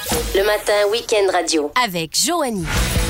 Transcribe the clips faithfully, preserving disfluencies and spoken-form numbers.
Le matin, Week-end Radio. Avec Joanie.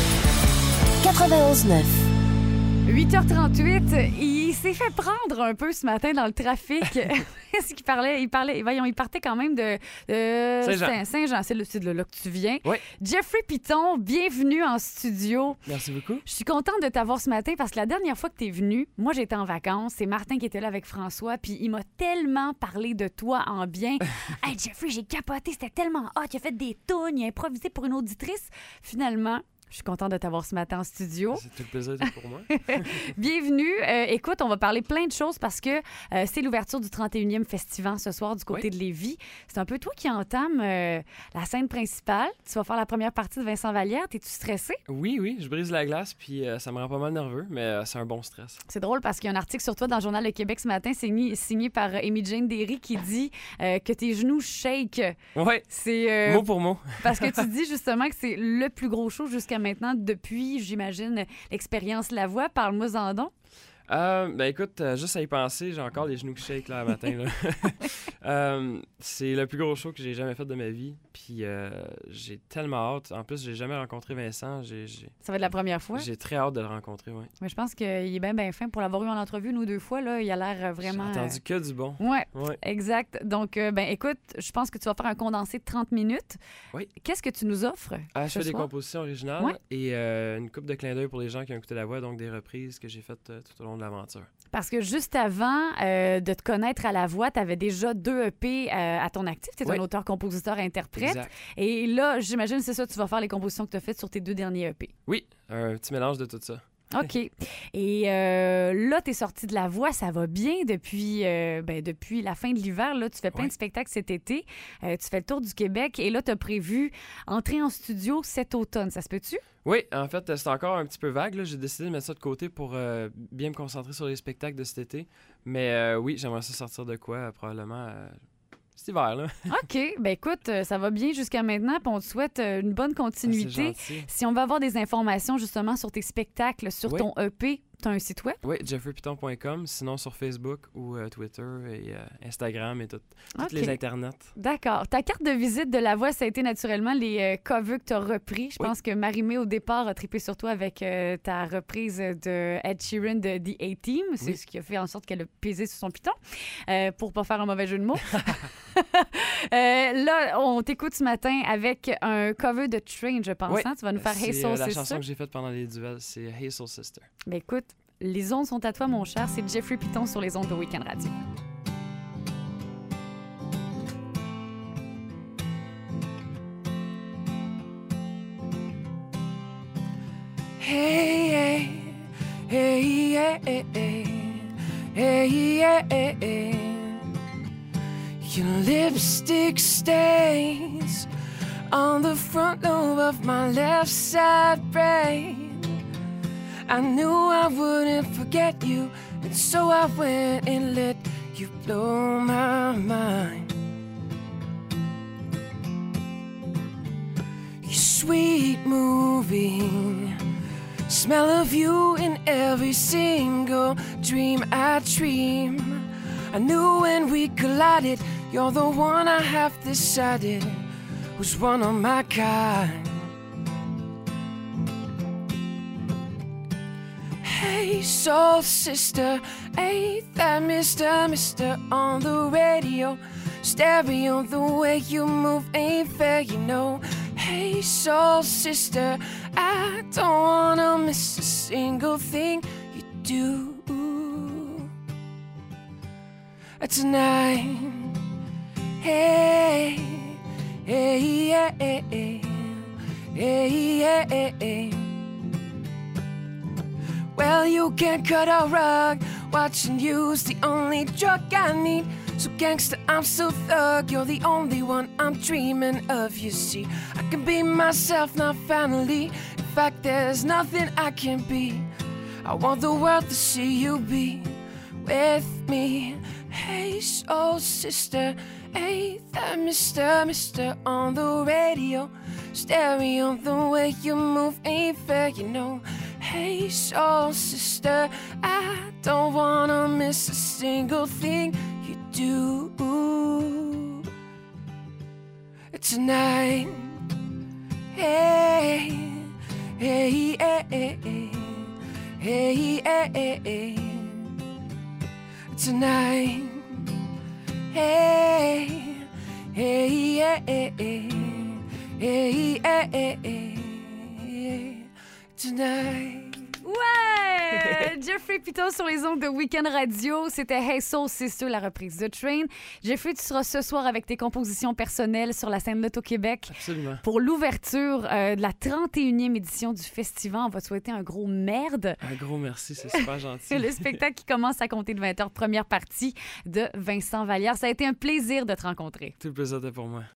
quatre-vingt-onze neuf. huit heures trente-huit, il s'est fait prendre un peu ce matin dans le trafic. Est-ce qu'il parlait, il parlait, voyons, il partait quand même de, de Saint-Jean. Saint-Jean, c'est, le, c'est de là que tu viens. Oui. Jeffrey Piton, bienvenue en studio. Merci beaucoup. Je suis contente de t'avoir ce matin parce que la dernière fois que tu es venu, moi j'étais en vacances, c'est Martin qui était là avec François, puis il m'a tellement parlé de toi en bien. Hey Jeffrey, j'ai capoté, c'était tellement hot, il a fait des tunes, il a improvisé pour une auditrice. Finalement, je suis contente de t'avoir ce matin en studio. C'est tout le plaisir d'être pour moi. Bienvenue. Euh, écoute, on va parler plein de choses parce que euh, c'est l'ouverture du trente et unième Festival ce soir du côté oui. de Lévis. C'est un peu toi qui entame euh, la scène principale. Tu vas faire la première partie de Vincent Vallière. T'es-tu stressé? Oui, oui, je brise la glace, puis euh, ça me rend pas mal nerveux, mais euh, c'est un bon stress. C'est drôle parce qu'il y a un article sur toi dans le Journal de Québec ce matin, signé, signé par euh, Amy Jane Derry, qui dit euh, que tes genoux shake. Oui, c'est, euh, mot pour mot. Parce que tu dis justement que c'est le plus gros show jusqu'à maintenant depuis, j'imagine, l'expérience La Voix. Parle-moi-en donc. Euh, ben écoute, euh, juste à y penser, j'ai encore les genoux qui shake là, le matin. Là. euh, c'est le plus gros show que j'ai jamais fait de ma vie. Puis euh, j'ai tellement hâte. En plus, j'ai jamais rencontré Vincent. J'ai, j'ai... Ça va être la première fois? J'ai très hâte de le rencontrer, oui. Mais je pense qu'il est bien, bien fin. Pour l'avoir eu en entrevue, nous deux fois, là, il a l'air vraiment... J'ai entendu que du bon. Oui, ouais. Exact. Donc, euh, ben écoute, je pense que tu vas faire un condensé de trente minutes. Oui. Qu'est-ce que tu nous offres? Ah, je ce fais des soir? compositions originales ouais. et euh, une coupe de clin d'œil pour les gens qui ont écouté La Voix, donc des reprises que j'ai faites euh, tout au long de l'aventure. Parce que juste avant euh, de te connaître à La Voix, tu avais déjà deux E P euh, à ton actif. Tu es oui. un auteur, compositeur, interprète. Exact. Et là, j'imagine c'est ça, tu vas faire les compositions que tu as faites sur tes deux derniers E P. Oui, un petit mélange de tout ça. OK. Et euh, là, tu es sorti de La Voix, ça va bien depuis, euh, ben, depuis la fin de l'hiver. Là, tu fais plein ouais. de spectacles cet été. Euh, tu fais le tour du Québec. Et là, tu as prévu entrer en studio cet automne. Ça se peut-tu? Oui, en fait, c'est encore un petit peu vague. Là. J'ai décidé de mettre ça de côté pour euh, bien me concentrer sur les spectacles de cet été. Mais euh, oui, j'aimerais ça sortir de quoi, euh, probablement... Euh... cet hiver, là. OK. Ben écoute, ça va bien jusqu'à maintenant, puis on te souhaite une bonne continuité. Ah, c'est gentil. Si on veut avoir des informations justement sur tes spectacles, sur oui. ton E P, tu as un site web? Oui, jeffrey piton point com, sinon sur Facebook ou euh, Twitter et euh, Instagram et tout, toutes okay. les internets. D'accord. Ta carte de visite de La Voix, ça a été naturellement les euh, covers que tu as repris. Je oui. pense que Marie-Mé, au départ, a trippé sur toi avec euh, ta reprise de Ed Sheeran de The A-Team. C'est oui. ce qui a fait en sorte qu'elle a pesé sur son piton, euh, pour pas faire un mauvais jeu de mots. euh, là, on t'écoute ce matin avec un cover de Train, je pense. Oui. Hein? Tu vas nous faire Hey c'est, Soul euh, Sister. la chanson que j'ai faite pendant les duels, c'est Hey Soul Sister. Ben écoute, les ondes sont à toi, mon cher. C'est Jeffrey Piton sur les ondes de Week-end Radio. Hey, hey, hey, hey, hey, hey, hey, hey. Your lipstick stains on the front lobe of my left side brain. I knew I wouldn't forget you, and so I went and let you blow my mind. Your sweet moving smell of you in every single dream I dream. I knew when we collided, you're the one I have decided was one of my kind. Hey, soul sister, ain't that Mister Mister on the radio? Stereo, the way you move ain't fair, you know. Hey, soul sister, I don't wanna miss a single thing you do. Tonight, hey, hey, hey, hey, hey, hey, hey. Well, you can cut a rug, watching you's the only drug I need. So gangster, I'm so thug, you're the only one I'm dreaming of, you see. I can be myself now finally, in fact there's nothing I can be. I want the world to see you be with me. Hey, soul sister, ain't that Mister Mister on the radio? Stereo, the way you move ain't fair, you know. Hey, soul sister, I don't wanna miss a single thing you do tonight. Hey, hey, hey, hey, hey, hey, hey, hey. Tonight. Hey, hey, hey, hey, hey, hey, hey, hey, tonight. Ouais! Jeffrey Piton sur les ondes de Week-end Radio. C'était Hey Soul Sister, la reprise de Train. Jeffrey, tu seras ce soir avec tes compositions personnelles sur la scène L'Auto-Québec. Absolument. Pour l'ouverture euh, de la trente et unième édition du festival, on va te souhaiter un gros merde. Un gros merci, c'est super gentil. Le spectacle qui commence à compter de vingt heures, première partie de Vincent Vallière. Ça a été un plaisir de te rencontrer. Tout le plaisir était pour moi.